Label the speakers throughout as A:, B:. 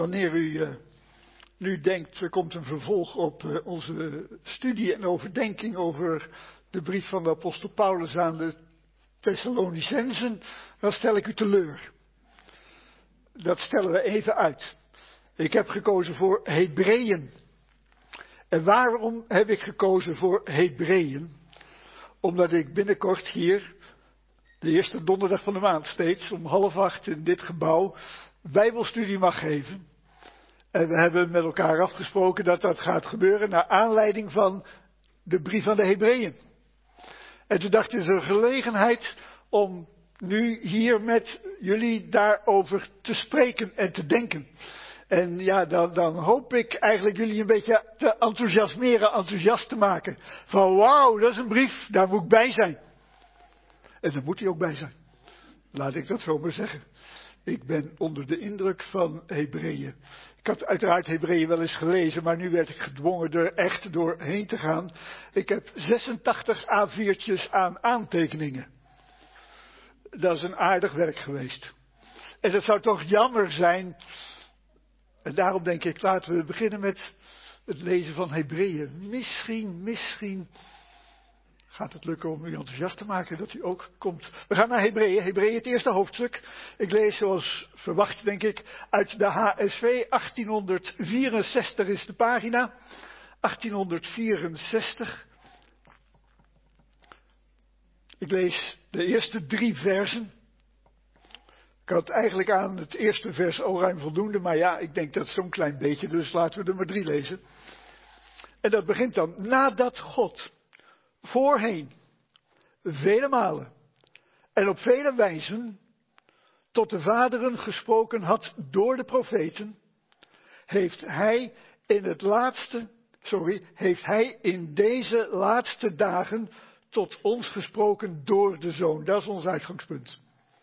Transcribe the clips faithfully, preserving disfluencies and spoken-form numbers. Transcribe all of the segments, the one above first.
A: wanneer u uh, nu denkt, er komt een vervolg op uh, onze studie en overdenking over de brief van de apostel Paulus aan de Thessalonicensen, dan stel ik u teleur. Dat stellen we even uit. Ik heb gekozen voor Hebreeën. En waarom heb ik gekozen voor Hebreeën? Omdat ik binnenkort hier, de eerste donderdag van de maand steeds, om half acht in dit gebouw, Bijbelstudie mag geven. En we hebben met elkaar afgesproken dat dat gaat gebeuren naar aanleiding van de brief aan de Hebreeën. En toen dacht ik, het is een gelegenheid om nu hier met jullie daarover te spreken en te denken. En ja, dan, dan hoop ik eigenlijk jullie een beetje te enthousiasmeren, enthousiast te maken. Van wauw, dat is een brief, daar moet ik bij zijn. En daar moet hij ook bij zijn. Laat ik dat zo maar zeggen. Ik ben onder de indruk van Hebreeën. Ik had uiteraard Hebreeën wel eens gelezen, maar nu werd ik gedwongen er echt doorheen te gaan. Ik heb zesentachtig A viertjes aan aantekeningen. Dat is een aardig werk geweest. En dat zou toch jammer zijn. En daarom denk ik, laten we beginnen met het lezen van Hebreeën. Misschien, misschien gaat het lukken om u enthousiast te maken dat u ook komt. We gaan naar Hebreeën. Hebreeën, het eerste hoofdstuk. Ik lees zoals verwacht, denk ik, uit de H S V. achttienhonderdvierenzestig is de pagina. achttienhonderdvierenzestig. Ik lees de eerste drie versen. Ik had eigenlijk aan het eerste vers al ruim voldoende, maar ja, ik denk dat zo'n klein beetje, dus laten we er maar drie lezen. En dat begint dan, nadat God voorheen, vele malen en op vele wijzen tot de vaderen gesproken had door de profeten, heeft hij in het laatste, sorry, heeft hij in deze laatste dagen tot ons gesproken door de Zoon. Dat is ons uitgangspunt.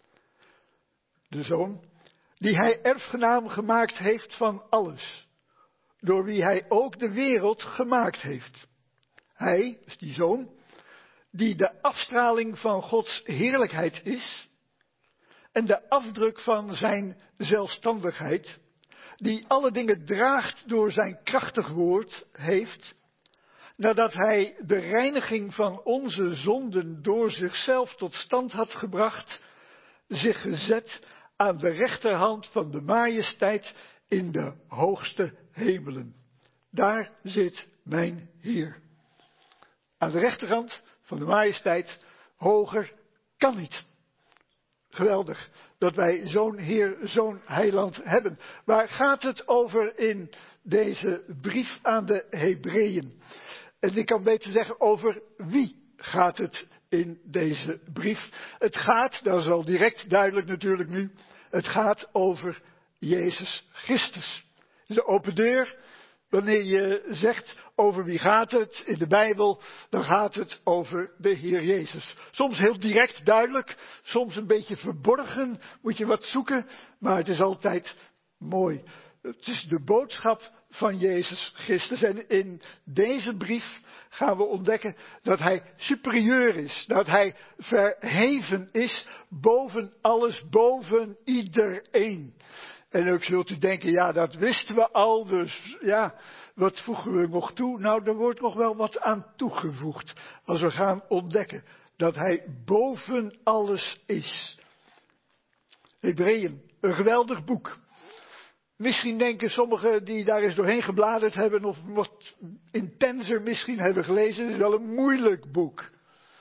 A: De Zoon, die hij erfgenaam gemaakt heeft van alles, door wie hij ook de wereld gemaakt heeft. Hij, is die Zoon, die de afstraling van Gods heerlijkheid is en de afdruk van zijn zelfstandigheid, die alle dingen draagt door zijn krachtig woord, heeft, nadat hij de reiniging van onze zonden door zichzelf tot stand had gebracht, zich gezet aan de rechterhand van de majesteit in de hoogste hemelen. Daar zit mijn Heer. Aan de rechterhand van de majesteit, hoger kan niet. Geweldig dat wij zo'n Heer, zo'n heiland hebben. Waar gaat het over in deze brief aan de Hebreeën? En ik kan beter zeggen, over wie gaat het in deze brief? Het gaat, dat is al direct duidelijk natuurlijk nu, het gaat over Jezus Christus. Het is een open deur. Wanneer je zegt over wie gaat het in de Bijbel, dan gaat het over de Heer Jezus. Soms heel direct duidelijk, soms een beetje verborgen, moet je wat zoeken, maar het is altijd mooi. Het is de boodschap van Jezus Christus. En in deze brief gaan we ontdekken dat hij superieur is. Dat hij verheven is boven alles, boven iedereen. En ook zult u denken, ja, dat wisten we al, dus ja, wat voegen we nog toe? Nou, er wordt nog wel wat aan toegevoegd. Als we gaan ontdekken dat hij boven alles is. Hebreeën, een geweldig boek. Misschien denken sommigen die daar eens doorheen gebladerd hebben of wat intenser misschien hebben gelezen, het is wel een moeilijk boek.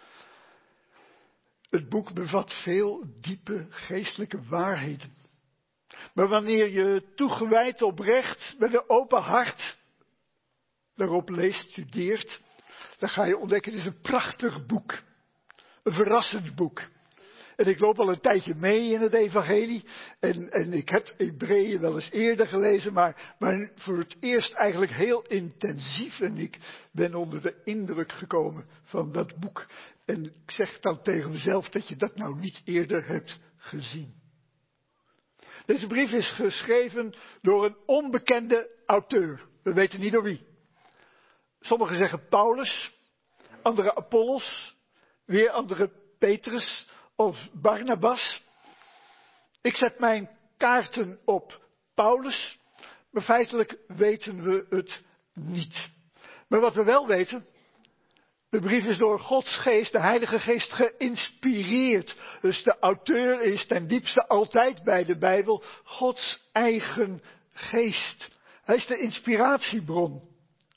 A: Het boek bevat veel diepe geestelijke waarheden. Maar wanneer je toegewijd oprecht met een open hart daarop leest, studeert, dan ga je ontdekken, het is een prachtig boek. Een verrassend boek. En ik loop al een tijdje mee in het evangelie. En, en ik heb Hebreeën wel eens eerder gelezen, maar, maar voor het eerst eigenlijk heel intensief. En ik ben onder de indruk gekomen van dat boek. En ik zeg dan tegen mezelf dat je dat nou niet eerder hebt gezien. Deze brief is geschreven door een onbekende auteur. We weten niet door wie. Sommigen zeggen Paulus, anderen Apollos, weer anderen Petrus of Barnabas. Ik zet mijn kaarten op Paulus, Maar feitelijk weten we het niet. Maar wat we wel weten, de brief is door Gods geest, de Heilige Geest, geïnspireerd. Dus de auteur is ten diepste altijd bij de Bijbel Gods eigen geest. Hij is de inspiratiebron.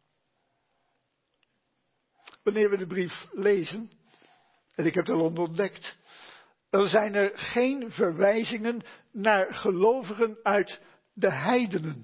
A: Wanneer we de brief lezen, en ik heb dat al ontdekt, dan zijn er geen verwijzingen naar gelovigen uit de heidenen.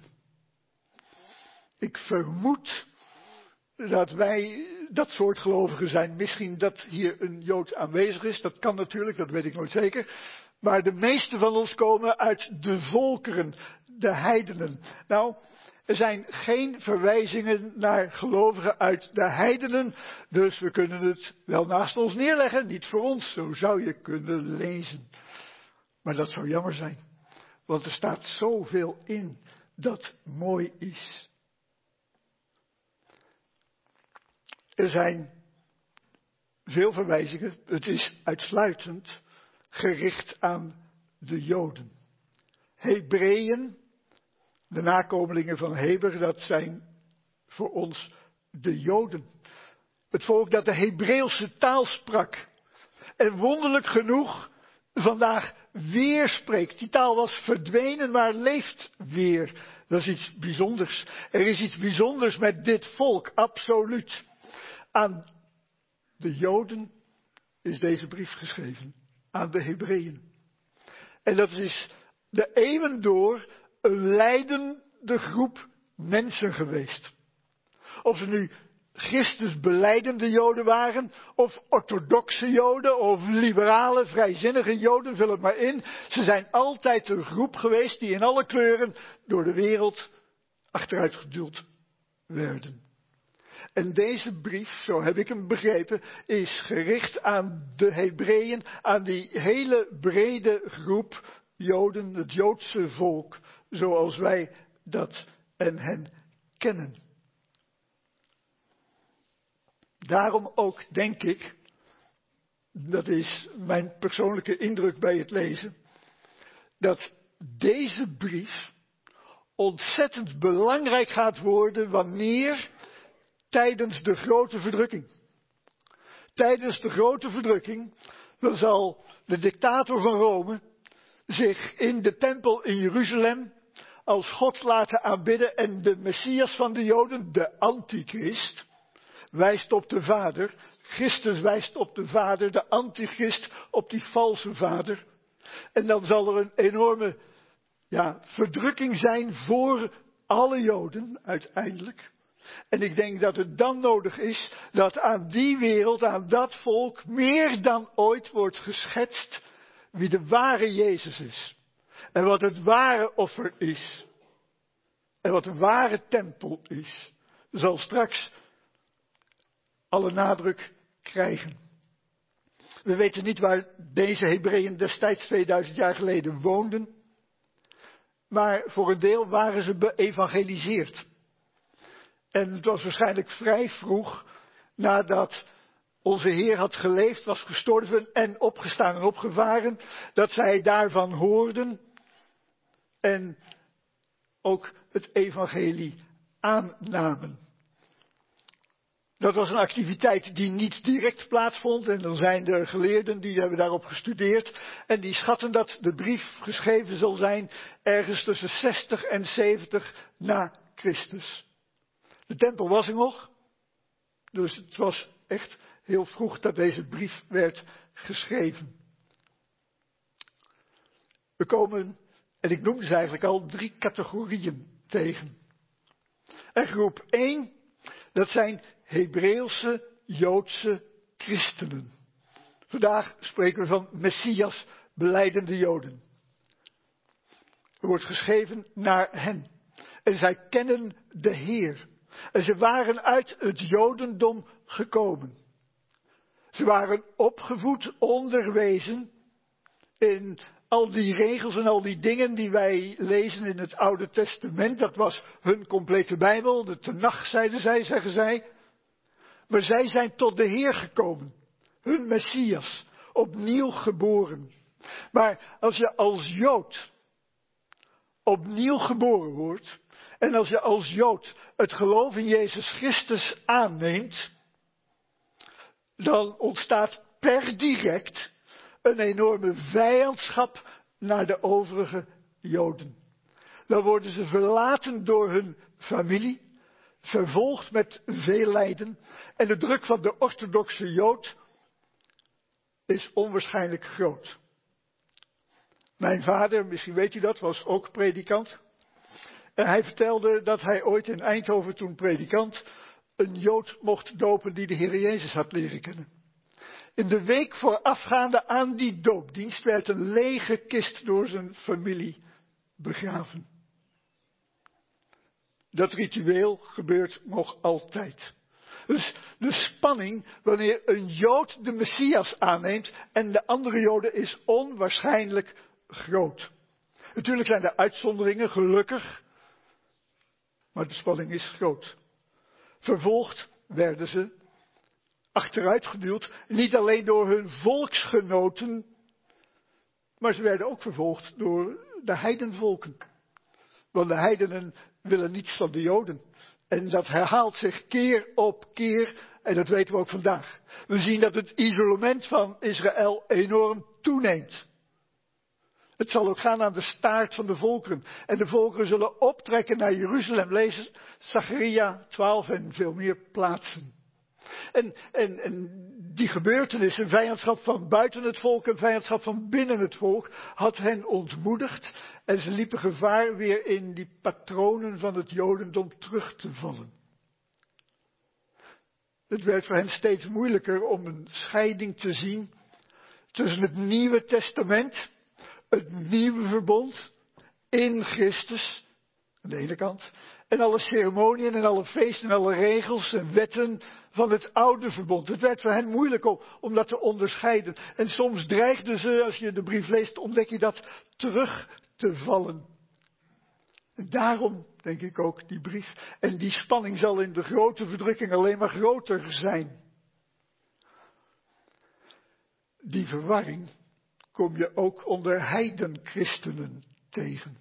A: Ik vermoed dat wij dat soort gelovigen zijn. Misschien dat hier een Jood aanwezig is, dat kan natuurlijk, dat weet ik nooit zeker. Maar de meeste van ons komen uit de volkeren, de heidenen. Nou, er zijn geen verwijzingen naar gelovigen uit de heidenen, dus we kunnen het wel naast ons neerleggen. Niet voor ons, zo zou je kunnen lezen. Maar dat zou jammer zijn, want er staat zoveel in dat mooi is. Er zijn veel verwijzingen, het is uitsluitend gericht aan de Joden. Hebreeën, de nakomelingen van Heber, dat zijn voor ons de Joden. Het volk dat de Hebreeuwse taal sprak. En wonderlijk genoeg vandaag weer spreekt. Die taal was verdwenen, maar leeft weer. Dat is iets bijzonders. Er is iets bijzonders met dit volk, absoluut. Aan de Joden is deze brief geschreven. Aan de Hebreeën. En dat is de eeuwen door een lijdende groep mensen geweest. Of ze nu Christus belijdende Joden waren, of orthodoxe Joden, of liberale, vrijzinnige Joden, vul het maar in. Ze zijn altijd een groep geweest die in alle kleuren door de wereld achteruit geduwd werden. En deze brief, zo heb ik hem begrepen, is gericht aan de Hebreeën, aan die hele brede groep Joden, het Joodse volk, zoals wij dat en hen kennen. Daarom ook denk ik, dat is mijn persoonlijke indruk bij het lezen, dat deze brief ontzettend belangrijk gaat worden wanneer tijdens de grote verdrukking. Tijdens de grote verdrukking, dan zal de dictator van Rome zich in de tempel in Jeruzalem als God laten aanbidden en de Messias van de Joden, de Antichrist, wijst op de Vader. Christus wijst op de Vader, de Antichrist op die valse Vader. En dan zal er een enorme ja, verdrukking zijn voor alle Joden uiteindelijk. En ik denk dat het dan nodig is dat aan die wereld, aan dat volk, meer dan ooit wordt geschetst wie de ware Jezus is. En wat het ware offer is. En wat de ware tempel is. Zal straks alle nadruk krijgen. We weten niet waar deze Hebreeën destijds tweeduizend jaar geleden woonden. Maar voor een deel waren ze beëvangeliseerd. En het was waarschijnlijk vrij vroeg nadat onze Heer had geleefd, was gestorven en opgestaan en opgevaren, dat zij daarvan hoorden en ook het evangelie aannamen. Dat was een activiteit die niet direct plaatsvond en dan zijn er geleerden die hebben daarop gestudeerd en die schatten dat de brief geschreven zal zijn ergens tussen zestig en zeventig na Christus. De tempel was er nog, dus het was echt heel vroeg dat deze brief werd geschreven. We komen, en ik noemde ze eigenlijk al, drie categorieën tegen. En groep één, dat zijn Hebreeuwse, Joodse christenen. Vandaag spreken we van Messias, belijdende Joden. Er wordt geschreven naar hen. En zij kennen de Heer. En ze waren uit het Jodendom gekomen. Ze waren opgevoed, onderwezen in al die regels en al die dingen die wij lezen in het Oude Testament. Dat was hun complete Bijbel, de Tenach, zeiden zij, zeggen zij. Maar zij zijn tot de Heer gekomen. Hun Messias, opnieuw geboren. Maar als je als Jood opnieuw geboren wordt En als je als Jood het geloof in Jezus Christus aanneemt, dan ontstaat per direct een enorme vijandschap naar de overige Joden. Dan worden ze verlaten door hun familie, vervolgd met veel lijden. En de druk van de orthodoxe Jood is onwaarschijnlijk groot. Mijn vader, misschien weet u dat, was ook predikant. En hij vertelde dat hij ooit in Eindhoven, toen predikant, een Jood mocht dopen die de Heer Jezus had leren kennen. In de week voorafgaande aan die doopdienst werd een lege kist door zijn familie begraven. Dat ritueel gebeurt nog altijd. Dus de spanning wanneer een Jood de Messias aanneemt en de andere Joden is onwaarschijnlijk groot. Natuurlijk zijn er uitzonderingen, gelukkig, maar de spanning is groot. Vervolgd werden ze achteruitgeduwd, niet alleen door hun volksgenoten, maar ze werden ook vervolgd door de heidenvolken. Want de heidenen willen niets van de Joden. En dat herhaalt zich keer op keer, en dat weten we ook vandaag. We zien dat het isolement van Israël enorm toeneemt. Het zal ook gaan aan de staart van de volkeren. En de volkeren zullen optrekken naar Jeruzalem, lezen Zacharia twaalf en veel meer plaatsen. En, en, en die gebeurtenis, een vijandschap van buiten het volk, een vijandschap van binnen het volk, had hen ontmoedigd. En ze liepen gevaar weer in die patronen van het Jodendom terug te vallen. Het werd voor hen steeds moeilijker om een scheiding te zien tussen het Nieuwe Testament, het nieuwe verbond in Christus, aan de ene kant, en alle ceremoniën en alle feesten en alle regels en wetten van het oude verbond. Het werd voor hen moeilijk om, om dat te onderscheiden. En soms dreigden ze, als je de brief leest, ontdek je dat, terug te vallen. En daarom, denk ik ook, die brief. En die spanning zal in de grote verdrukking alleen maar groter zijn. Die verwarring kom je ook onder heidenchristenen tegen.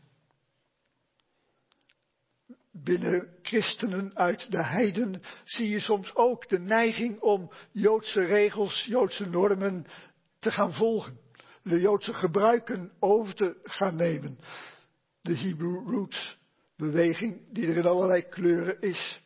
A: Binnen christenen uit de heiden zie je soms ook de neiging om Joodse regels, Joodse normen te gaan volgen. De Joodse gebruiken over te gaan nemen. De Hebrew Roots beweging die er in allerlei kleuren is.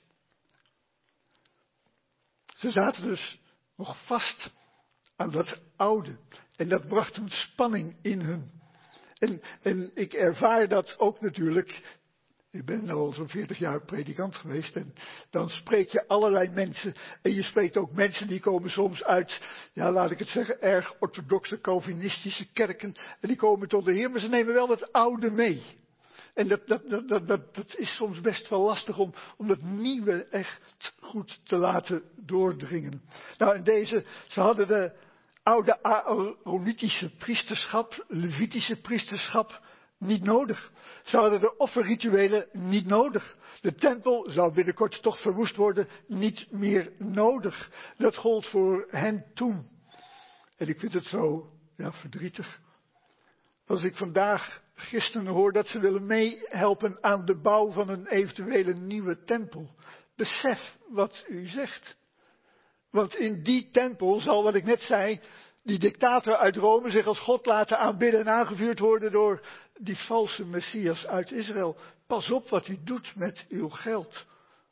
A: Ze zaten dus nog vast aan dat oude. En dat bracht een spanning in hun. En, en ik ervaar dat ook natuurlijk. Ik ben nu al zo'n veertig jaar predikant geweest en dan spreek je allerlei mensen. En je spreekt ook mensen die komen soms uit, ja laat ik het zeggen, erg orthodoxe Calvinistische kerken. En die komen tot de Heer, maar ze nemen wel het oude mee. En dat, dat, dat, dat, dat, dat is soms best wel lastig om, om dat nieuwe echt goed te laten doordringen. Nou en deze, ze hadden de oude Aaronitische priesterschap, Levitische priesterschap niet nodig. Ze hadden de offerrituelen niet nodig. De tempel zou binnenkort toch verwoest worden, niet meer nodig. Dat gold voor hen toen. En ik vind het zo ja, verdrietig. Als ik vandaag christenen hoor dat ze willen meehelpen aan de bouw van een eventuele nieuwe tempel. Besef wat u zegt. Want in die tempel zal, wat ik net zei, die dictator uit Rome zich als God laten aanbidden en aangevuurd worden door die valse Messias uit Israël. Pas op wat u doet met uw geld.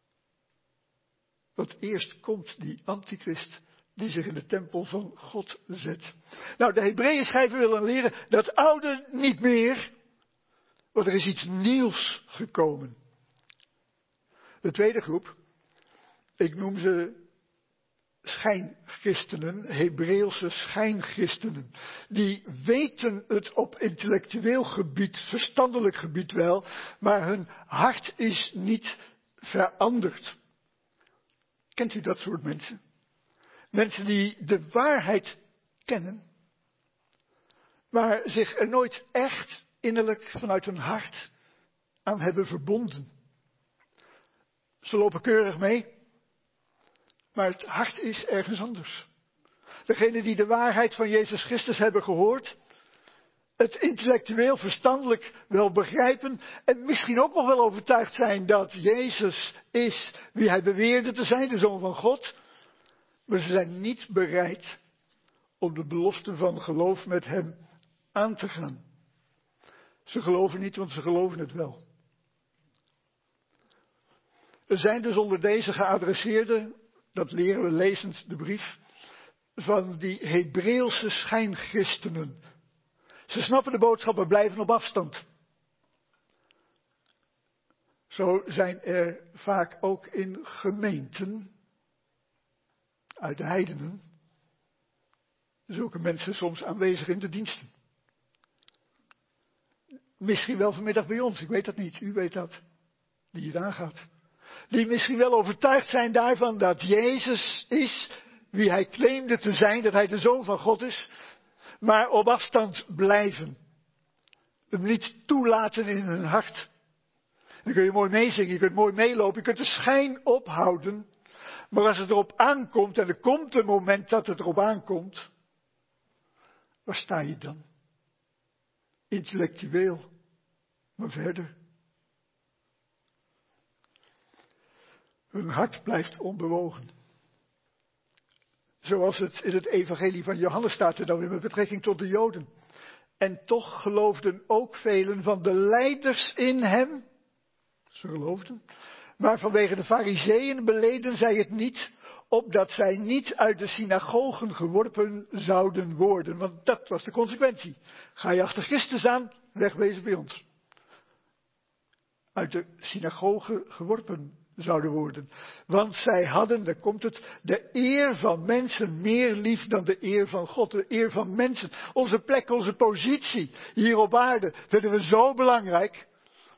A: Want eerst komt die antichrist die zich in de tempel van God zet. Nou, de Hebreeën schrijver willen leren dat oude niet meer, want er is iets nieuws gekomen. De tweede groep, ik noem ze schijnchristenen, Hebreeuwse schijnchristenen. Die weten het op intellectueel gebied, verstandelijk gebied wel, maar hun hart is niet veranderd. Kent u dat soort mensen? Mensen die de waarheid kennen, maar zich er nooit echt innerlijk vanuit hun hart aan hebben verbonden. Ze lopen keurig mee, maar het hart is ergens anders. Degenen die de waarheid van Jezus Christus hebben gehoord, het intellectueel verstandelijk wel begrijpen en misschien ook nog wel overtuigd zijn dat Jezus is wie hij beweerde te zijn, de Zoon van God. Maar ze zijn niet bereid om de belofte van geloof met hem aan te gaan. Ze geloven niet, want ze geloven het wel. Er zijn dus onder deze geadresseerden, dat leren we lezend de brief, van die Hebreeuwse schijnchristenen. Ze snappen de boodschap, maar blijven op afstand. Zo zijn er vaak ook in gemeenten uit de heidenen zulke mensen soms aanwezig in de diensten. Misschien wel vanmiddag bij ons, ik weet dat niet, u weet dat, die het aangaat. Die misschien wel overtuigd zijn daarvan dat Jezus is wie hij claimde te zijn, dat hij de Zoon van God is, maar op afstand blijven. Hem niet toelaten in hun hart. Dan kun je mooi meezingen, je kunt mooi meelopen, je kunt de schijn ophouden. Maar als het erop aankomt, en er komt een moment dat het erop aankomt, waar sta je dan? Intellectueel, maar verder. Hun hart blijft onbewogen. Zoals het in het evangelie van Johannes staat er dan weer met betrekking tot de Joden. En toch geloofden ook velen van de leiders in hem. Ze geloofden. Maar vanwege de Farizeeën beleden zij het niet, opdat zij niet uit de synagogen geworpen zouden worden. Want dat was de consequentie. Ga je achter Christus aan, wegwezen bij ons. Uit de synagogen geworpen zouden worden. Want zij hadden, daar komt het, de eer van mensen meer lief dan de eer van God. De eer van mensen. Onze plek, onze positie hier op aarde vinden we zo belangrijk,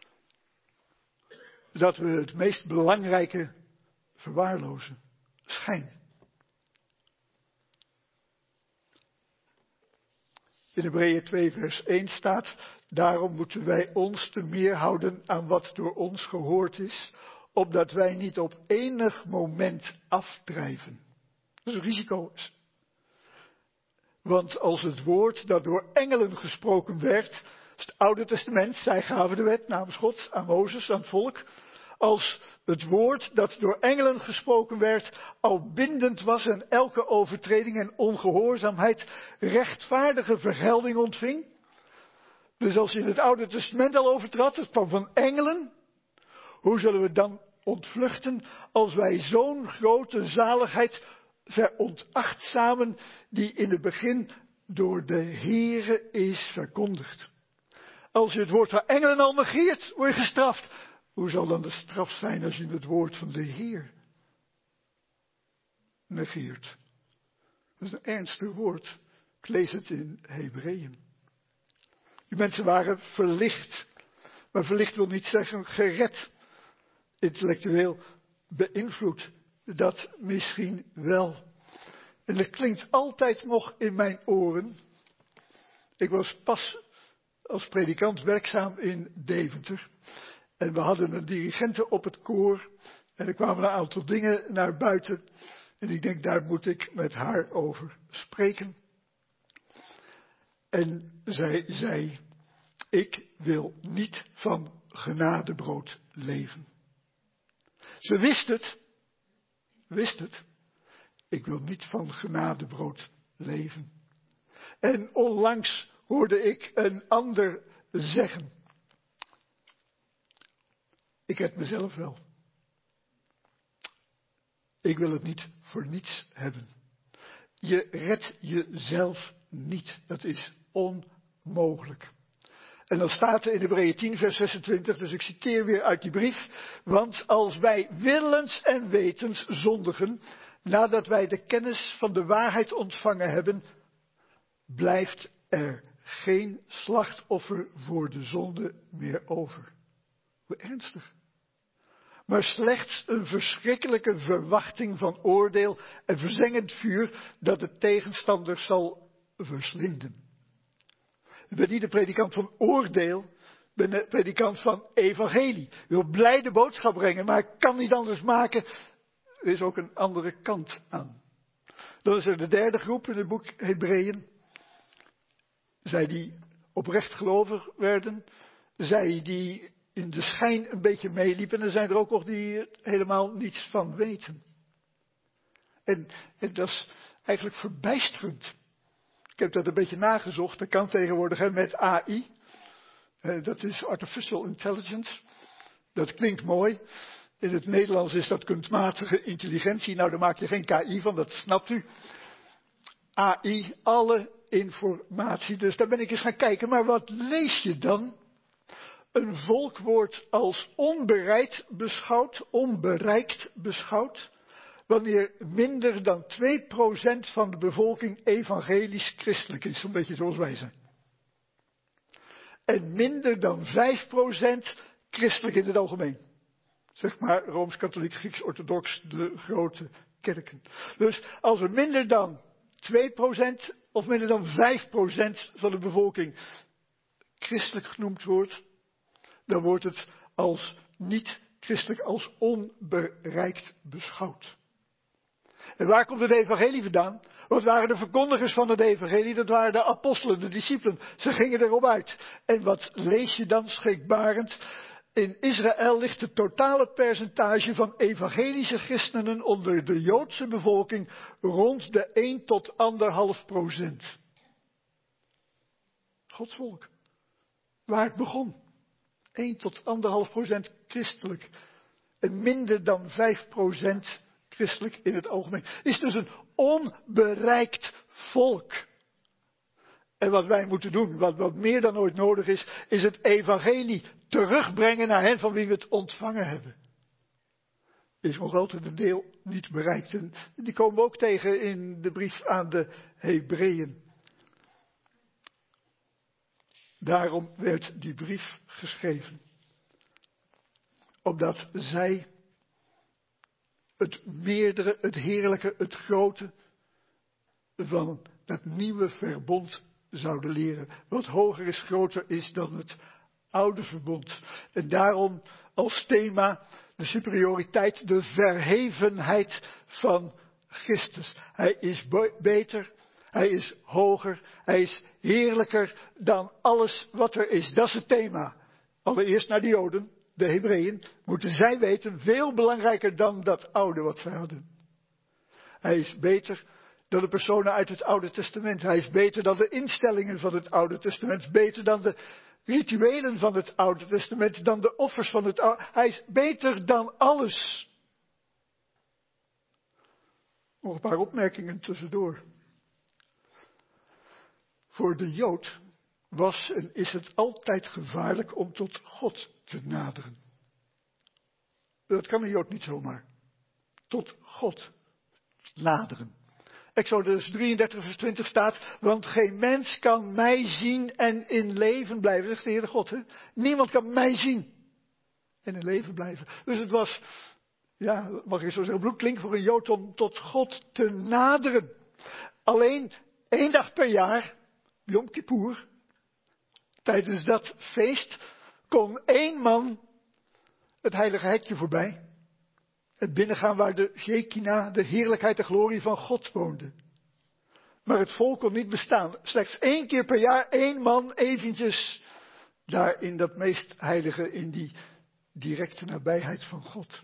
A: dat we het meest belangrijke verwaarlozen. Schijn. In Hebreeën twee vers één staat, daarom moeten wij ons te meer houden aan wat door ons gehoord is, opdat wij niet op enig moment afdrijven. Dat is een risico. Want als het woord dat door engelen gesproken werd, het Oude Testament, zij gaven de wet namens God aan Mozes, aan het volk. Als het woord dat door engelen gesproken werd al bindend was en elke overtreding en ongehoorzaamheid rechtvaardige vergelding ontving. Dus als je in het Oude Testament al overtrad, het kwam van engelen. Hoe zullen we dan ontvluchten als wij zo'n grote zaligheid veronachtzamen die in het begin door de Heere is verkondigd? Als je het woord van engelen al negeert, word je gestraft. Hoe zal dan de straf zijn als je het woord van de Heer negeert? Dat is een ernstig woord. Ik lees het in Hebreeën. Die mensen waren verlicht. Maar verlicht wil niet zeggen gered. Intellectueel beïnvloed. Dat misschien wel. En het klinkt altijd nog in mijn oren. Ik was pas als predikant werkzaam in Deventer. En we hadden een dirigente op het koor. En er kwamen een aantal dingen naar buiten. En ik denk, daar moet ik met haar over spreken. En zij zei, ik wil niet van genadebrood leven. Ze wist het. Wist het. Ik wil niet van genadebrood leven. En onlangs hoorde ik een ander zeggen. Ik heb mezelf wel. Ik wil het niet voor niets hebben. Je redt jezelf niet. Dat is onmogelijk. En dan staat er in Hebreeën tien vers zesentwintig, dus ik citeer weer uit die brief. Want als wij willens en wetens zondigen, nadat wij de kennis van de waarheid ontvangen hebben, blijft er geen slachtoffer voor de zonde meer over. Hoe ernstig. Maar slechts een verschrikkelijke verwachting van oordeel en verzengend vuur dat de tegenstander zal verslinden. Ik ben niet de predikant van oordeel, ik ben de predikant van evangelie. Ik wil blijde boodschap brengen, maar ik kan niet anders maken. Er is ook een andere kant aan. Dan is er de derde groep in het boek Hebreeën. Zij die oprecht gelovig werden. Zij die in de schijn een beetje meeliepen. En er zijn er ook nog die er helemaal niets van weten. En, en dat is eigenlijk verbijsterend. Ik heb dat een beetje nagezocht. Dat kan tegenwoordig hè, met A I. Uh, dat is Artificial Intelligence. Dat klinkt mooi. In het Nederlands is dat kunstmatige intelligentie. Nou, daar maak je geen K I van, dat snapt u. A I, alle informatie. Dus daar ben ik eens gaan kijken. Maar wat lees je dan? Een volk wordt als onbereid beschouwd, onbereikt beschouwd, wanneer minder dan twee procent van de bevolking evangelisch christelijk is. Zo'n beetje zoals wij zijn. En minder dan vijf procent christelijk in het algemeen. Zeg maar Rooms-Katholiek, Grieks-Orthodox, de grote kerken. Dus als er minder dan twee procent of minder dan vijf procent van de bevolking christelijk genoemd wordt, dan wordt het als niet christelijk, als onbereikt beschouwd. En waar komt het evangelie vandaan? Wat waren de verkondigers van het evangelie? Dat waren de apostelen, de discipelen. Ze gingen erop uit. En wat lees je dan schrikbarend? In Israël ligt het totale percentage van evangelische christenen onder de Joodse bevolking rond de één tot anderhalf procent. Gods volk. Waar het begon. één tot anderhalf procent christelijk. En minder dan vijf procent christelijk in het algemeen. Is dus een onbereikt volk. En wat wij moeten doen, wat, wat meer dan ooit nodig is, is het evangelie terugbrengen naar hen van wie we het ontvangen hebben. Is nog altijd een deel niet bereikt. En die komen we ook tegen in de brief aan de Hebreeën. Daarom werd die brief geschreven. Opdat zij het meerdere, het heerlijke, het grote van het nieuwe verbond zouden leren. Wat hoger is, groter is dan het oude verbond. En daarom als thema de superioriteit, de verhevenheid van Christus. Hij is be- beter, hij is hoger, hij is heerlijker dan alles wat er is. Dat is het thema. Allereerst naar de Joden, de Hebreeën, moeten zij weten, veel belangrijker dan dat oude wat zij hadden. Hij is beter dan de personen uit het Oude Testament. Hij is beter dan de instellingen van het Oude Testament. Beter dan de rituelen van het Oude Testament. Dan de offers van het Oude. Hij is beter dan alles. Nog een paar opmerkingen tussendoor. Voor de Jood was en is het altijd gevaarlijk om tot God te naderen. Dat kan een Jood niet zomaar. Tot God naderen. Exodus drieëndertig vers twintig staat, want geen mens kan mij zien en in leven blijven. Dat zegt de Heere God. Hè? Niemand kan mij zien en in leven blijven. Dus het was, ja, mag ik zo zeggen, bloedklink voor een Jood om tot God te naderen. Alleen één dag per jaar, Yom Kippur, tijdens dat feest, kon één man het heilige hekje voorbij. Het binnengaan waar de Shekinah, de heerlijkheid, de glorie van God woonde. Maar het volk kon niet bestaan. Slechts één keer per jaar één man eventjes daar in dat meest heilige, in die directe nabijheid van God.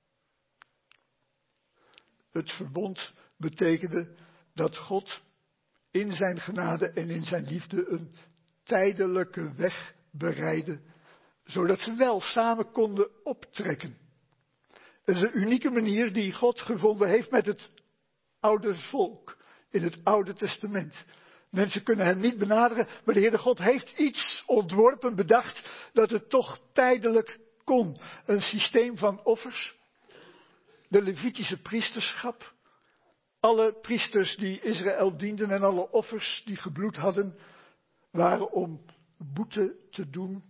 A: Het verbond betekende dat God in zijn genade en in zijn liefde een tijdelijke weg bereidde, zodat ze wel samen konden optrekken. Dat is een unieke manier die God gevonden heeft met het oude volk in het Oude Testament. Mensen kunnen hem niet benaderen, maar de Heere God heeft iets ontworpen, bedacht, dat het toch tijdelijk kon. Een systeem van offers, de Levitische priesterschap, alle priesters die Israël dienden en alle offers die gebloed hadden, waren om boete te doen,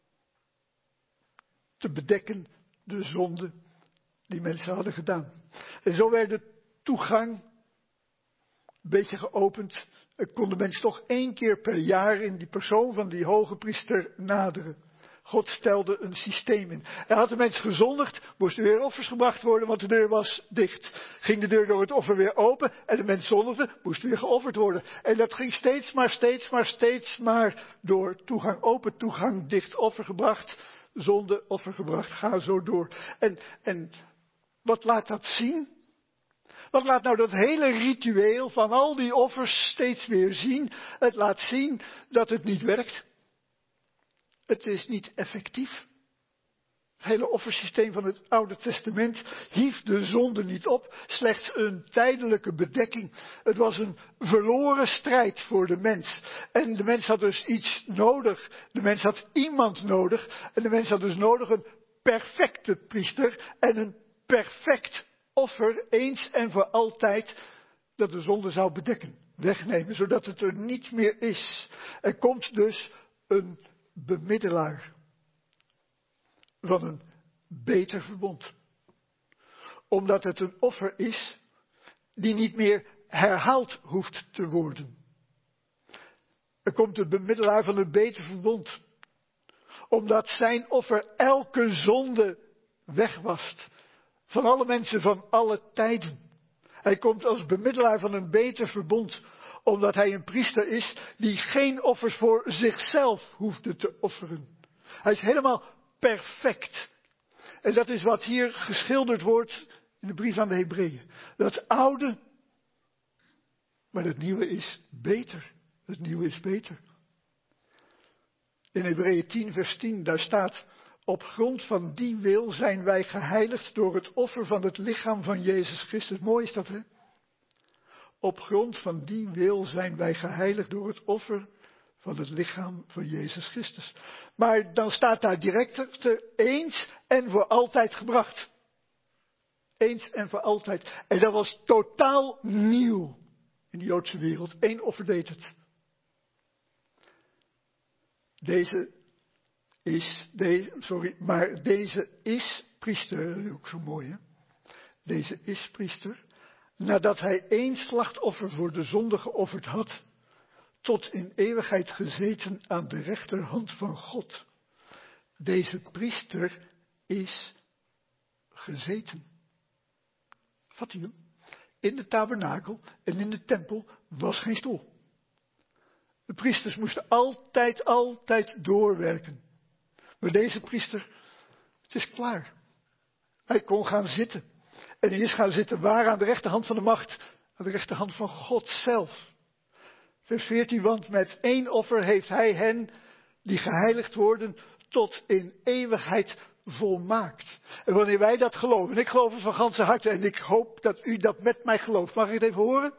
A: te bedekken de zonde die mensen hadden gedaan. En zo werd de toegang een beetje geopend. Er kon de mens toch één keer per jaar in die persoon van die hoge priester naderen. God stelde een systeem in. Er had de mens gezondigd, moesten weer offers gebracht worden, want de deur was dicht. Ging de deur door het offer weer open en de mens zondigde, moest weer geofferd worden. En dat ging steeds maar, steeds maar, steeds maar door. Toegang open, toegang dicht, offer gebracht, zonde, offer gebracht, ga zo door. En, en wat laat dat zien? Wat laat nou dat hele ritueel van al die offers steeds weer zien? Het laat zien dat het niet werkt. Het is niet effectief. Het hele offersysteem van het Oude Testament hief de zonde niet op. Slechts een tijdelijke bedekking. Het was een verloren strijd voor de mens. En de mens had dus iets nodig. De mens had iemand nodig. En de mens had dus nodig een perfecte priester en een perfect offer, eens en voor altijd, dat de zonde zou bedekken, wegnemen, zodat het er niet meer is. Er komt dus een bemiddelaar van een beter verbond. Omdat het een offer is die niet meer herhaald hoeft te worden. Er komt een bemiddelaar van een beter verbond. Omdat zijn offer elke zonde wegwast. Van alle mensen van alle tijden. Hij komt als bemiddelaar van een beter verbond. Omdat hij een priester is die geen offers voor zichzelf hoefde te offeren. Hij is helemaal perfect. En dat is wat hier geschilderd wordt in de brief aan de Hebreeën. Dat oude, maar het nieuwe is beter. Het nieuwe is beter. In Hebreeën tien vers tien, daar staat: op grond van die wil zijn wij geheiligd door het offer van het lichaam van Jezus Christus. Mooi is dat, hè? Op grond van die wil zijn wij geheiligd door het offer van het lichaam van Jezus Christus. Maar dan staat daar direct er eens en voor altijd gebracht. Eens en voor altijd. En dat was totaal nieuw in de Joodse wereld. Eén offer deed het. Deze is, deze, sorry, maar deze is priester, dat is ook zo mooi, hè? Deze is priester, nadat hij één slachtoffer voor de zonde geofferd had, tot in eeuwigheid gezeten aan de rechterhand van God. Deze priester is gezeten. Vat u hem? In de tabernakel en in de tempel was geen stoel. De priesters moesten altijd, altijd doorwerken. Maar deze priester, het is klaar. Hij kon gaan zitten. En hij is gaan zitten waar? Aan de rechterhand van de macht. Aan de rechterhand van God zelf. Vers veertien, want met één offer heeft hij hen die geheiligd worden tot in eeuwigheid volmaakt. En wanneer wij dat geloven, en ik geloof het van ganse harte en ik hoop dat u dat met mij gelooft. Mag ik het even horen?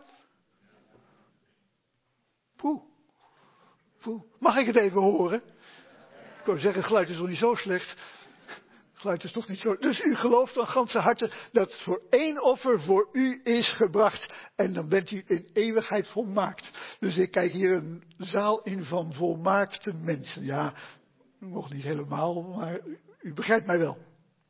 A: Poeh. Poeh. Mag ik het even horen? Ik wou zeggen, het geluid is nog niet zo slecht. Het geluid is toch niet zo. Dus u gelooft van ganse harte dat het voor één offer voor u is gebracht. En dan bent u in eeuwigheid volmaakt. Dus ik kijk hier een zaal in van volmaakte mensen. Ja, nog niet helemaal, maar u, u begrijpt mij wel.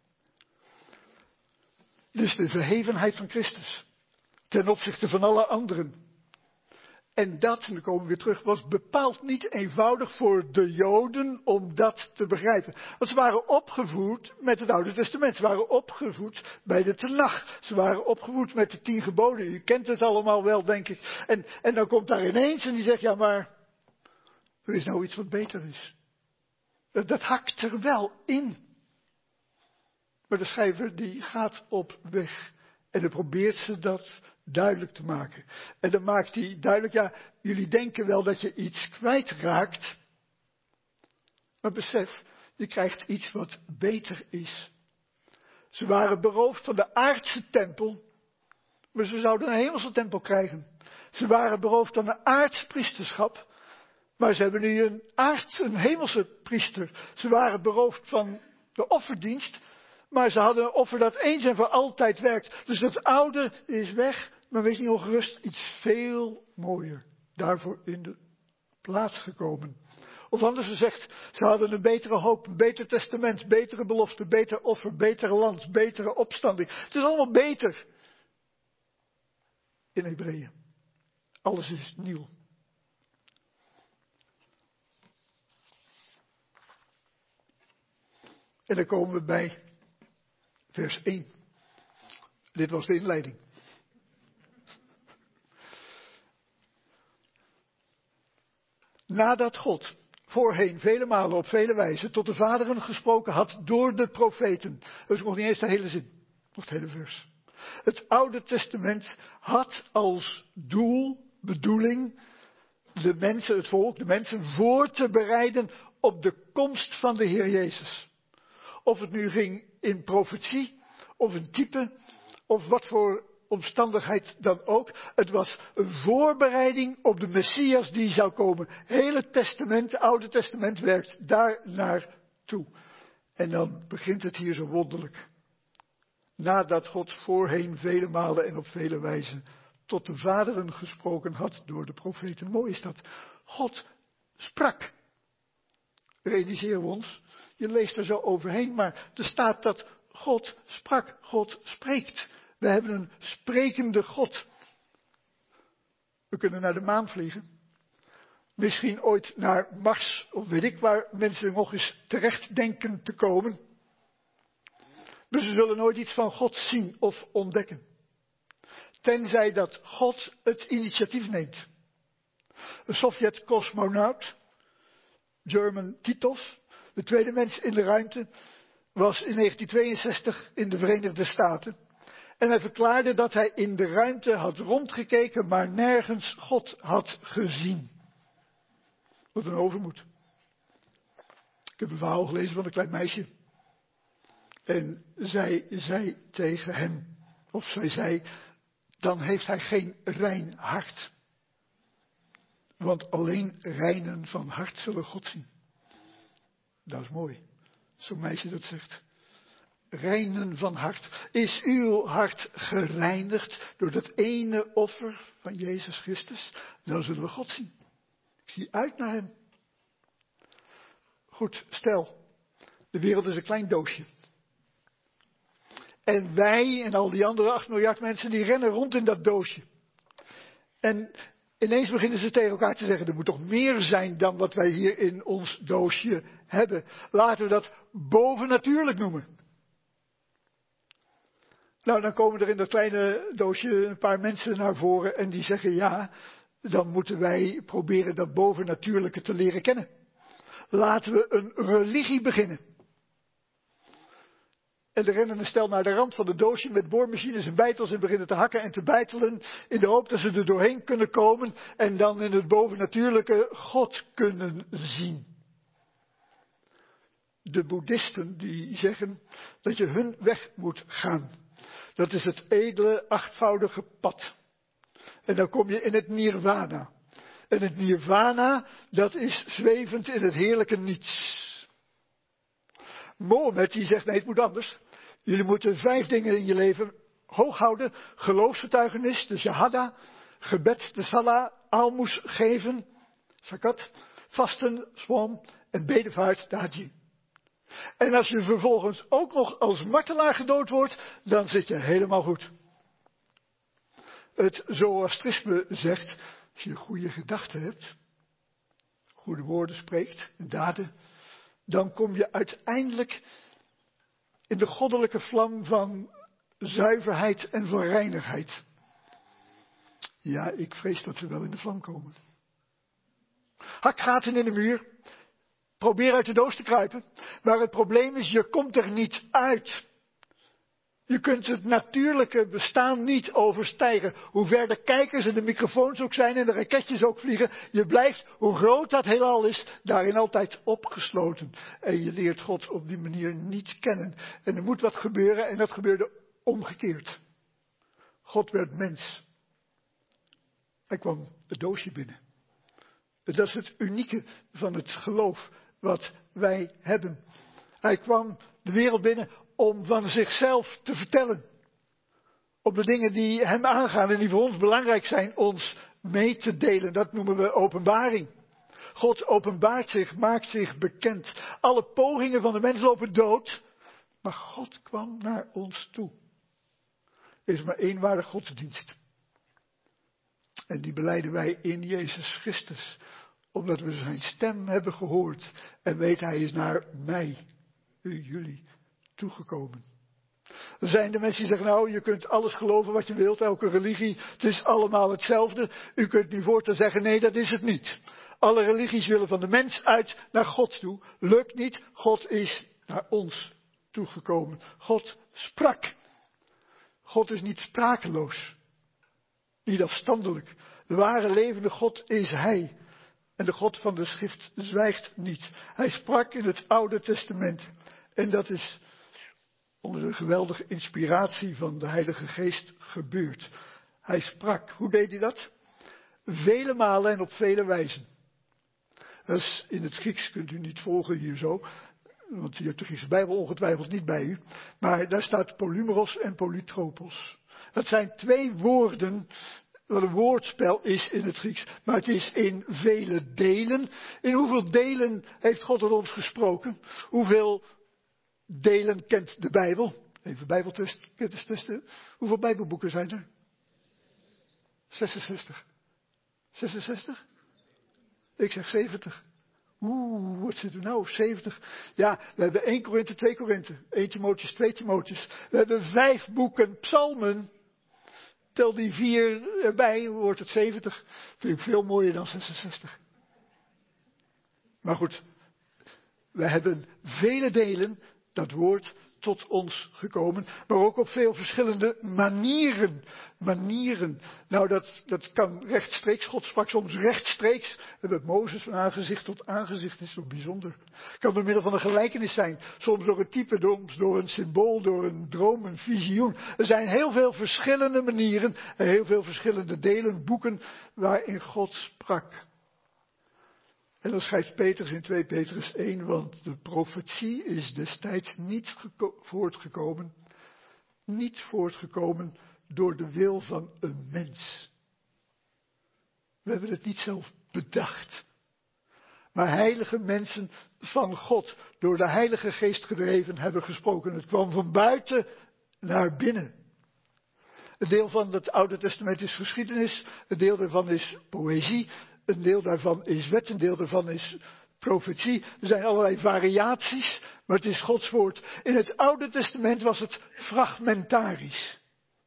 A: Dus de verhevenheid van Christus. Ten opzichte van alle anderen. En dat, en dan komen we weer terug, was bepaald niet eenvoudig voor de Joden om dat te begrijpen. Want ze waren opgevoed met het Oude Testament. Ze waren opgevoed bij de Tenach. Ze waren opgevoed met de tien geboden. U kent het allemaal wel, denk ik. En, en dan komt daar ineens en die zegt, ja maar, er is nou iets wat beter is. Dat, dat hakt er wel in. Maar de schrijver die gaat op weg. En dan probeert ze dat duidelijk te maken. En dan maakt hij duidelijk, ja, jullie denken wel dat je iets kwijtraakt. Maar besef, je krijgt iets wat beter is. Ze waren beroofd van de aardse tempel, maar ze zouden een hemelse tempel krijgen. Ze waren beroofd van een aardse priesterschap, maar ze hebben nu een aardse, een hemelse priester. Ze waren beroofd van de offerdienst, maar ze hadden een offer dat eens en voor altijd werkt. Dus het oude is weg, maar wees niet ongerust, iets veel mooier daarvoor in de plaats gekomen. Of anders gezegd, ze hadden een betere hoop, een beter testament, betere belofte, beter offer, betere land, betere opstanding. Het is allemaal beter in Hebreeën. Alles is nieuw. En dan komen we bij vers één. Dit was de inleiding. Nadat God voorheen vele malen op vele wijzen tot de vaderen gesproken had door de profeten. Dat is nog niet eens de hele zin, nog het hele vers. Het Oude Testament had als doel, bedoeling, de mensen, het volk, de mensen voor te bereiden op de komst van de Heer Jezus. Of het nu ging in profetie, of een type, of wat voor omstandigheid dan ook. Het was een voorbereiding op de Messias die zou komen. Hele testament, het Oude Testament werkt daar naartoe. En dan begint het hier zo wonderlijk. Nadat God voorheen vele malen en op vele wijzen tot de vaderen gesproken had door de profeten. Mooi is dat. God sprak. Realiseren we ons. Je leest er zo overheen, maar er staat dat God sprak. God spreekt. We hebben een sprekende God. We kunnen naar de maan vliegen. Misschien ooit naar Mars, of weet ik waar mensen nog eens terecht denken te komen. Maar ze zullen nooit iets van God zien of ontdekken. Tenzij dat God het initiatief neemt. Een Sovjet-cosmonaut, German Titov, de tweede mens in de ruimte, was in negentien tweeënzestig in de Verenigde Staten. En hij verklaarde dat hij in de ruimte had rondgekeken, maar nergens God had gezien. Wat een overmoed. Ik heb een verhaal gelezen van een klein meisje. En zij zei tegen hem, of zij zei, dan heeft hij geen rein hart. Want alleen reinen van hart zullen God zien. Dat is mooi, zo'n meisje dat zegt. Reinen van hart. Is uw hart gereinigd door dat ene offer van Jezus Christus? Dan zullen we God zien. Ik zie uit naar hem. Goed, stel, de wereld is een klein doosje. En wij en al die andere acht miljard mensen die rennen rond in dat doosje. En ineens beginnen ze tegen elkaar te zeggen, er moet toch meer zijn dan wat wij hier in ons doosje hebben. Laten we dat bovennatuurlijk noemen. Nou, dan komen er in dat kleine doosje een paar mensen naar voren en die zeggen ja, dan moeten wij proberen dat bovennatuurlijke te leren kennen. Laten we een religie beginnen. En er rennen een stel naar de rand van het doosje met boormachines en bijtels en beginnen te hakken en te bijtelen in de hoop dat ze er doorheen kunnen komen en dan in het bovennatuurlijke God kunnen zien. De boeddhisten die zeggen dat je hun weg moet gaan. Dat is het edele achtvoudige pad. En dan kom je in het nirvana. En het nirvana, dat is zwevend in het heerlijke niets. Mohammed die zegt, nee, het moet anders. Jullie moeten vijf dingen in je leven hoog houden. Geloofsgetuigenis, de shahada. Gebed, de salah. Aalmoes geven, zakat. Vasten, swam. En bedevaart, de haji. En als je vervolgens ook nog als martelaar gedood wordt, dan zit je helemaal goed. Het Zoroastrisme zegt, als je goede gedachten hebt, goede woorden spreekt, daden, dan kom je uiteindelijk in de goddelijke vlam van zuiverheid en van reinigheid. Ja, ik vrees dat ze wel in de vlam komen. Hak gaten in de muur. Probeer uit de doos te kruipen. Maar het probleem is, je komt er niet uit. Je kunt het natuurlijke bestaan niet overstijgen. Hoe ver de kijkers en de microfoons ook zijn en de raketjes ook vliegen. Je blijft, hoe groot dat heelal is, daarin altijd opgesloten. En je leert God op die manier niet kennen. En er moet wat gebeuren en dat gebeurde omgekeerd. God werd mens. Hij kwam het doosje binnen. Dat is het unieke van het geloof wat wij hebben. Hij kwam de wereld binnen om van zichzelf te vertellen. Op de dingen die hem aangaan en die voor ons belangrijk zijn, ons mee te delen. Dat noemen we openbaring. God openbaart zich, maakt zich bekend. Alle pogingen van de mens lopen dood. Maar God kwam naar ons toe. Er is maar één ware godsdienst. En die belijden wij in Jezus Christus. Omdat we zijn stem hebben gehoord. En weten, hij is naar mij u jullie toegekomen. Er zijn de mensen die zeggen, nou, je kunt alles geloven wat je wilt, elke religie, het is allemaal hetzelfde. U kunt nu voortaan zeggen, nee, dat is het niet. Alle religies willen van de mens uit naar God toe. Lukt niet, God is naar ons toegekomen. God sprak. God is niet sprakeloos. Niet afstandelijk. De ware levende God is Hij. En de God van de schrift zwijgt niet. Hij sprak in het Oude Testament. En dat is onder de geweldige inspiratie van de Heilige Geest gebeurd. Hij sprak. Hoe deed hij dat? Vele malen en op vele wijzen. Dus in het Grieks kunt u niet volgen hier zo. Want u hebt de Griekse Bijbel ongetwijfeld niet bij u. Maar daar staat polymeros en polytropos. Dat zijn twee woorden, wat een woordspel is in het Grieks. Maar het is in vele delen. In hoeveel delen heeft God tot ons gesproken? Hoeveel delen kent de Bijbel? Even Bijbeltest, kennistesten. Hoeveel Bijbelboeken zijn er? zesenzestig. zesenzestig? Ik zeg zeventig. Oeh, wat zit er nou? zeventig. Ja, we hebben één Korinthe, twee Korinthe. één Timotheus, twee Timotheus. We hebben vijf boeken psalmen. Tel die vier erbij, wordt het zeventig. Vind ik veel mooier dan zesenzestig. Maar goed, we hebben vele delen dat woord tot ons gekomen, maar ook op veel verschillende manieren. Manieren. Nou, dat, dat kan rechtstreeks. God sprak soms rechtstreeks. En met Mozes van aangezicht tot aangezicht is toch bijzonder. Het kan door middel van een gelijkenis zijn. Soms door een type, soms door een symbool, door een droom, een visioen. Er zijn heel veel verschillende manieren en heel veel verschillende delen, boeken waarin God sprak. En dan schrijft Petrus in twee Petrus één, want de profetie is destijds niet geko- voortgekomen, niet voortgekomen door de wil van een mens. We hebben het niet zelf bedacht. Maar heilige mensen van God, door de Heilige Geest gedreven, hebben gesproken. Het kwam van buiten naar binnen. Een deel van het Oude Testament is geschiedenis, een deel daarvan is poëzie. Een deel daarvan is wet, een deel daarvan is profetie. Er zijn allerlei variaties, maar het is Gods woord. In het Oude Testament was het fragmentarisch.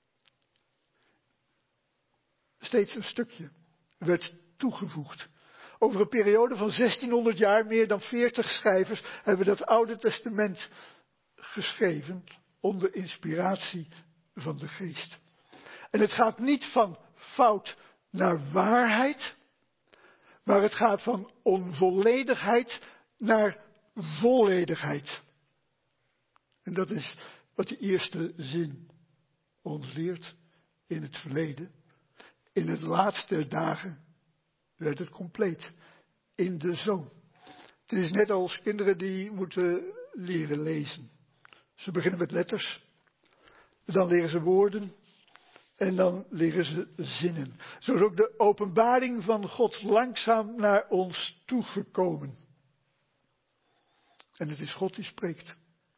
A: Steeds een stukje werd toegevoegd. Over een periode van zestienhonderd jaar, meer dan veertig schrijvers hebben dat Oude Testament geschreven onder inspiratie van de Geest. En het gaat niet van fout naar waarheid, maar het gaat van onvolledigheid naar volledigheid. En dat is wat de eerste zin ons leert in het verleden. In het laatste dagen werd het compleet. In de Zoon. Het is net als kinderen die moeten leren lezen. Ze beginnen met letters. Dan leren ze woorden. En dan leren ze zinnen. Zo is ook de openbaring van God langzaam naar ons toegekomen. En het is God die spreekt.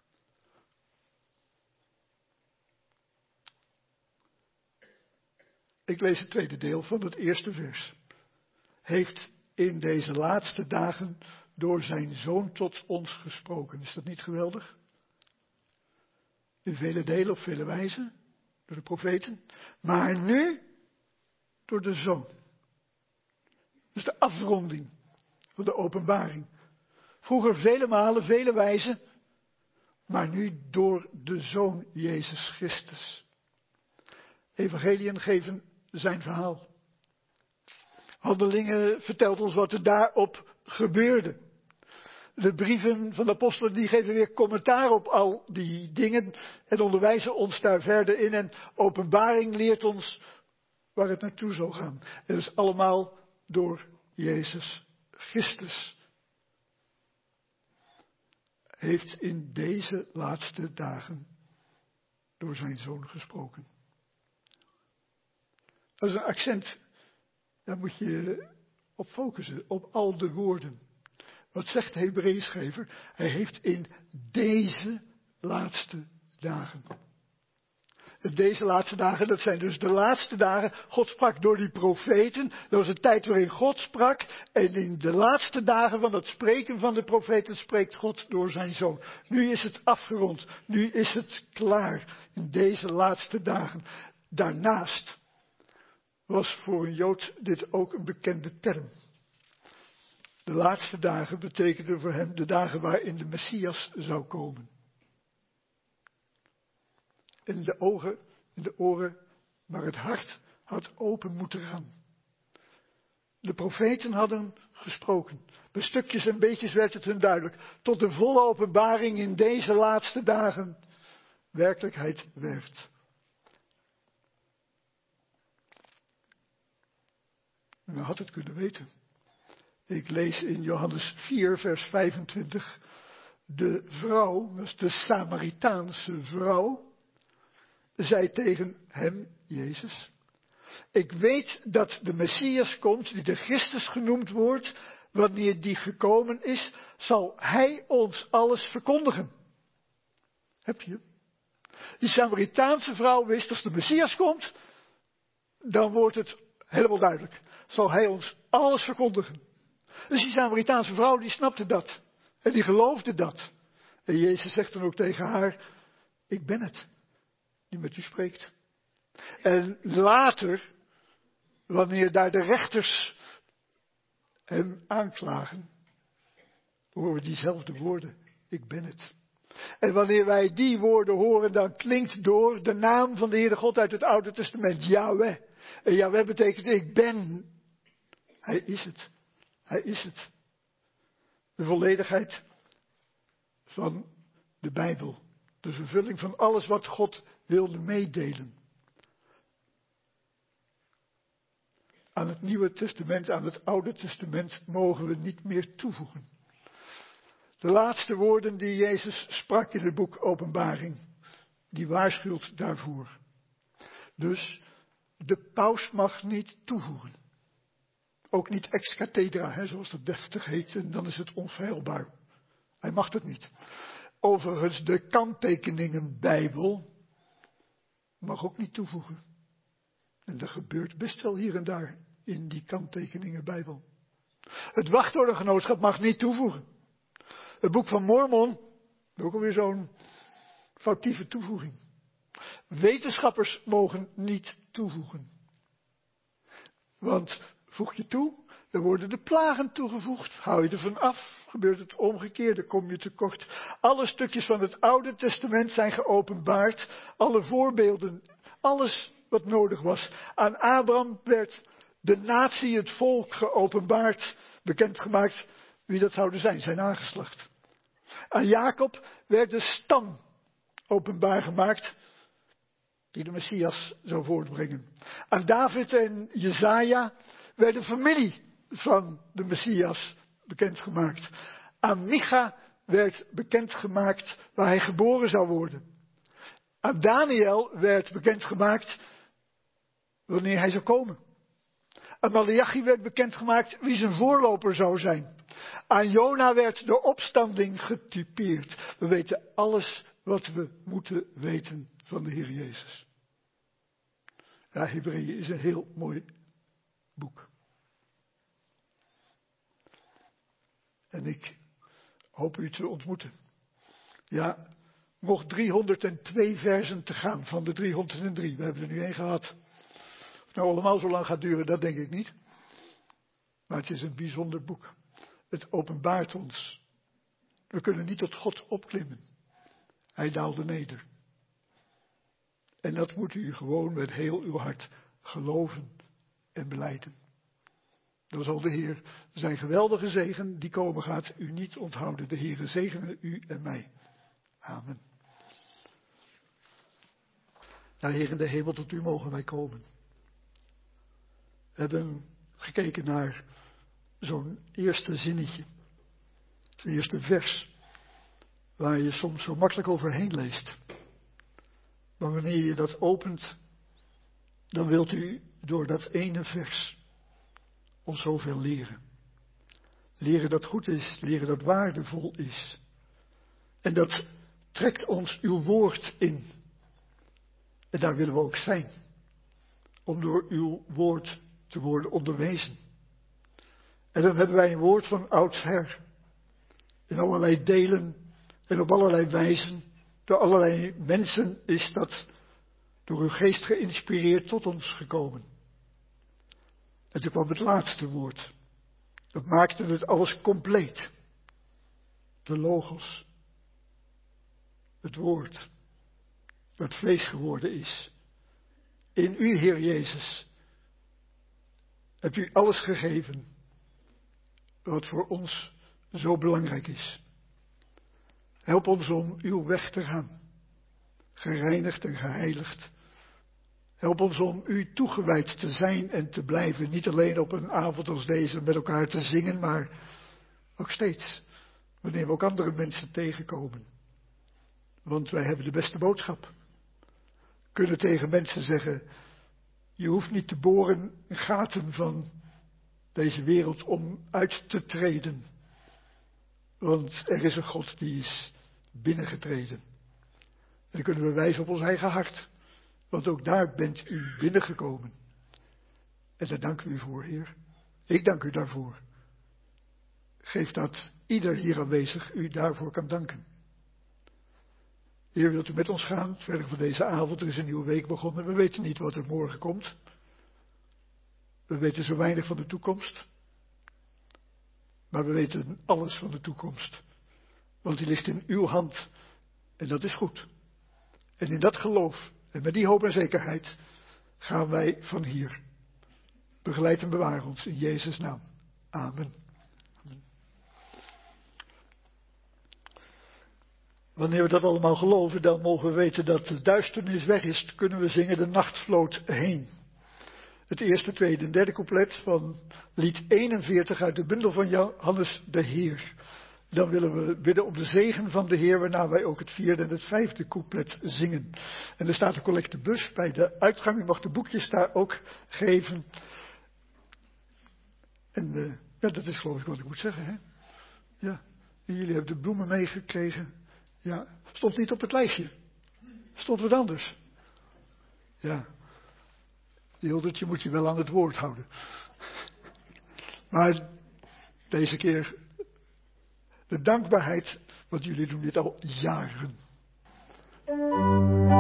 A: Ik lees het tweede deel van het eerste vers. Heeft in deze laatste dagen door zijn Zoon tot ons gesproken. Is dat niet geweldig? In vele delen, op vele wijzen. Door de profeten. Maar nu door de Zoon. Dus de afronding van de openbaring. Vroeger vele malen, vele wijzen. Maar nu door de Zoon Jezus Christus. Evangeliën geven zijn verhaal. Handelingen vertelt ons wat er daarop gebeurde. De brieven van de apostelen die geven weer commentaar op al die dingen en onderwijzen ons daar verder in. En openbaring leert ons waar het naartoe zal gaan. En dat is allemaal door Jezus Christus. Heeft in deze laatste dagen door zijn Zoon gesproken. Dat is een accent, daar moet je op focussen, op al de woorden. Wat zegt de Hebreeënschrijver? Hij heeft in deze laatste dagen. Deze laatste dagen, dat zijn dus de laatste dagen. God sprak door die profeten. Dat was een tijd waarin God sprak. En in de laatste dagen van het spreken van de profeten spreekt God door zijn zoon. Nu is het afgerond. Nu is het klaar. In deze laatste dagen. Daarnaast was voor een Jood dit ook een bekende term. De laatste dagen betekenden voor hem de dagen waarin de Messias zou komen. In de ogen, in de oren, maar het hart had open moeten gaan. De profeten hadden gesproken. Bij stukjes en beetjes werd het hun duidelijk. Tot de volle openbaring in deze laatste dagen werkelijkheid werd. U had het kunnen weten. Ik lees in Johannes vier, vers vijfentwintig. De vrouw, dat is de Samaritaanse vrouw, zei tegen hem, Jezus: ik weet dat de Messias komt, die de Christus genoemd wordt. Wanneer die gekomen is, zal hij ons alles verkondigen. Heb je? Die Samaritaanse vrouw wist, als de Messias komt, dan wordt het helemaal duidelijk. Zal hij ons alles verkondigen. Dus die Samaritaanse vrouw, die snapte dat. En die geloofde dat. En Jezus zegt dan ook tegen haar: ik ben het die met u spreekt. En later, wanneer daar de rechters hem aanklagen, horen we diezelfde woorden: ik ben het. En wanneer wij die woorden horen, dan klinkt door de naam van de Heere God uit het Oude Testament, Yahweh. En Yahweh betekent ik ben. Hij is het. Hij is het. De volledigheid van de Bijbel. De vervulling van alles wat God wilde meedelen. Aan het Nieuwe Testament, aan het Oude Testament mogen we niet meer toevoegen. De laatste woorden die Jezus sprak in het boek Openbaring, die waarschuwt daarvoor. Dus de paus mag niet toevoegen. Ook niet ex cathedra, hè, zoals dat deftig heet, en dan is het onfeilbaar. Hij mag dat niet. Overigens, de kanttekeningen Bijbel mag ook niet toevoegen. En dat gebeurt best wel hier en daar in die kanttekeningen Bijbel. Het wachtordengenootschap mag niet toevoegen. Het boek van Mormon, ook alweer zo'n foutieve toevoeging. Wetenschappers mogen niet toevoegen. Want voeg je toe, dan worden de plagen toegevoegd. Hou je ervan af, gebeurt het omgekeerde, kom je tekort. Alle stukjes van het Oude Testament zijn geopenbaard. Alle voorbeelden, alles wat nodig was. Aan Abraham werd de natie, het volk, geopenbaard, bekendgemaakt wie dat zouden zijn, zijn aangeslacht. Aan Jacob werd de stam openbaar gemaakt, die de Messias zou voortbrengen. Aan David en Jesaja werd de familie van de Messias bekendgemaakt. Aan Micha werd bekendgemaakt waar hij geboren zou worden. Aan Daniel werd bekendgemaakt wanneer hij zou komen. Aan Maleachi werd bekendgemaakt wie zijn voorloper zou zijn. Aan Jona werd de opstanding getypeerd. We weten alles wat we moeten weten van de Heer Jezus. Ja, Hebreeën is een heel mooi boek. En ik hoop u te ontmoeten. Ja, nog driehonderdtwee versen te gaan van de driehonderddrie. We hebben er nu één gehad. Of het nou allemaal zo lang gaat duren, dat denk ik niet. Maar het is een bijzonder boek. Het openbaart ons. We kunnen niet tot God opklimmen. Hij daalde neder. En dat moet u gewoon met heel uw hart geloven en belijden. Dan zal de Heer zijn geweldige zegen die komen gaat u niet onthouden. De Heer zegene u en mij. Amen. Ja, Heer in de hemel, tot u mogen wij komen. We hebben gekeken naar zo'n eerste zinnetje. Zo'n eerste vers. Waar je soms zo makkelijk overheen leest. Maar wanneer je dat opent, dan wilt u door dat ene vers ons zoveel leren. Leren dat goed is, leren dat waardevol is. En dat trekt ons uw woord in. En daar willen we ook zijn. Om door uw woord te worden onderwezen. En dan hebben wij een woord van oudsher. In allerlei delen en op allerlei wijzen. Door allerlei mensen is dat door uw geest geïnspireerd tot ons gekomen. En toen kwam het laatste woord. Dat maakte het alles compleet. De logos. Het woord. Dat vlees geworden is. In u, Heer Jezus, hebt u alles gegeven wat voor ons zo belangrijk is. Help ons om uw weg te gaan, gereinigd en geheiligd. Help ons om u toegewijd te zijn en te blijven, niet alleen op een avond als deze met elkaar te zingen, maar ook steeds, wanneer we ook andere mensen tegenkomen. Want wij hebben de beste boodschap. Kunnen tegen mensen zeggen, je hoeft niet te boren in gaten van deze wereld om uit te treden. Want er is een God die is binnengetreden. En dan kunnen we wijzen op ons eigen hart. Want ook daar bent u binnengekomen. En daar dank u voor, Heer. Ik dank u daarvoor. Geef dat ieder hier aanwezig u daarvoor kan danken. Heer, wilt u met ons gaan, verder van deze avond, er is een nieuwe week begonnen. We weten niet wat er morgen komt. We weten zo weinig van de toekomst. Maar we weten alles van de toekomst. Want die ligt in uw hand. En dat is goed. En in dat geloof, en met die hoop en zekerheid, gaan wij van hier. Begeleid en bewaar ons in Jezus' naam. Amen. Wanneer we dat allemaal geloven, dan mogen we weten dat de duisternis weg is, kunnen we zingen de nachtvloot heen. Het eerste, tweede en derde couplet van lied eenenveertig uit de bundel van Johannes de Heer. Dan willen we bidden om de zegen van de Heer, waarna wij ook het vierde en het vijfde couplet zingen. En er staat een collectebus bij de uitgang, u mag de boekjes daar ook geven. En uh, ja, dat is geloof ik wat ik moet zeggen, hè. Ja, en jullie hebben de bloemen meegekregen. Ja, stond niet op het lijstje. Stond wat anders. Ja. Hildertje moet je wel aan het woord houden. Maar deze keer de dankbaarheid, want jullie doen dit al jaren.